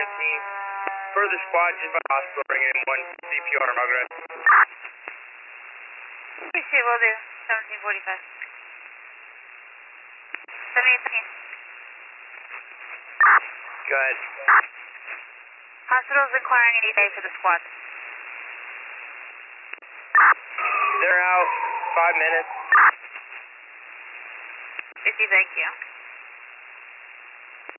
Further squad just by hospital, bringing in one CPR in progress. Appreciate, will do. 1745. 718. Go ahead. Hospital's inquiring any day for the squad. They're out 5 minutes. 50, thank you.